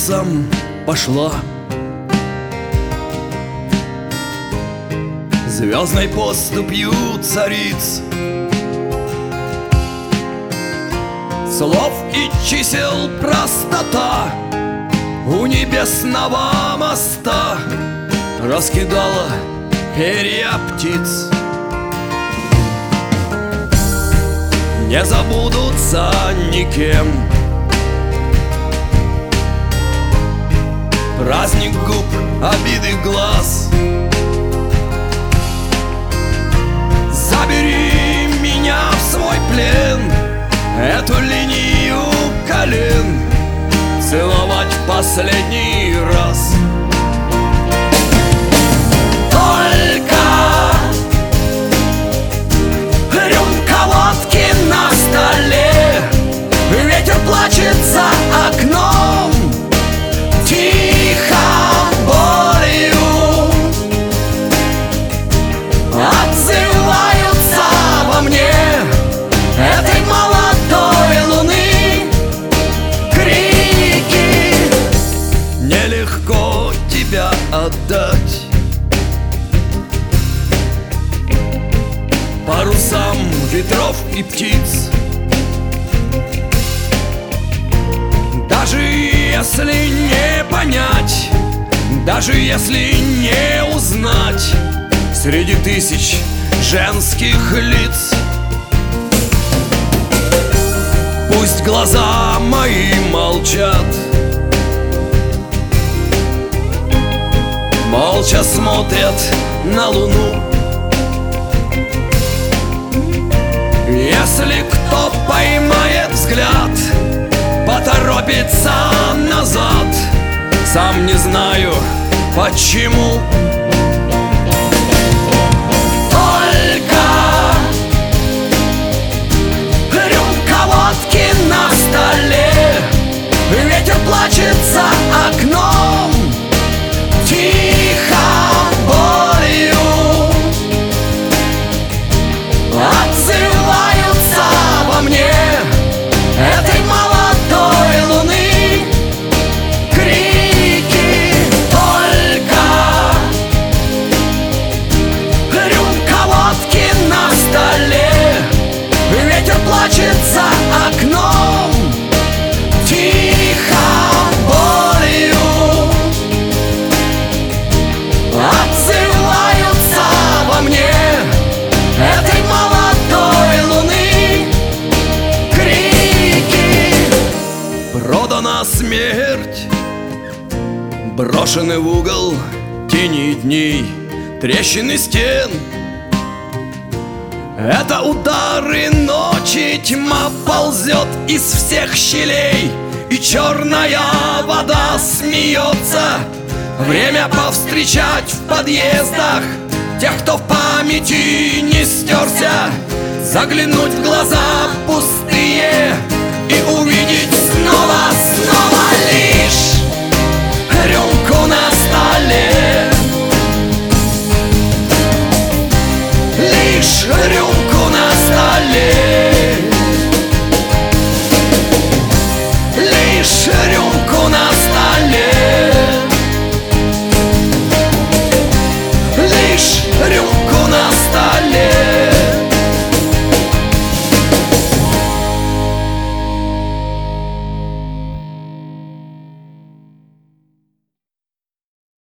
улицам пошла. Звездной поступью цариц, слов и чисел простота у небесного моста раскидала перья птиц. Не забудутся никем праздник губ, обиды глаз. Забери меня в свой плен, эту линию колен целовать в последний раз. Только рюмка водки на столе, ветер плачет за окном, тихо болью отзываются во мне этой молодой луны крики. Нелегко тебя отдать парусам ветров и птиц, даже если не понять, даже если не узнать среди тысяч женских лиц. Пусть глаза мои молчат, молча смотрят на луну. Если кто поймает взгляд, поторопится назад, сам не знаю почему. Только рюмка водки на столе, ветер плачет за окном, тихо болью отзываются во мне этой молодой луны крики. Только рюмка водки на столе, ветер плачет за окном, тихо болью отзываются во мне этой молодой луны крики. Продана смерть, брошены в угол тени дней, трещины стен. Это удары ночи, тьма ползет из всех щелей, и черная вода смеется. Время повстречать в подъездах тех, кто в памяти не стерся, заглянуть в глаза пустые и увидеть снова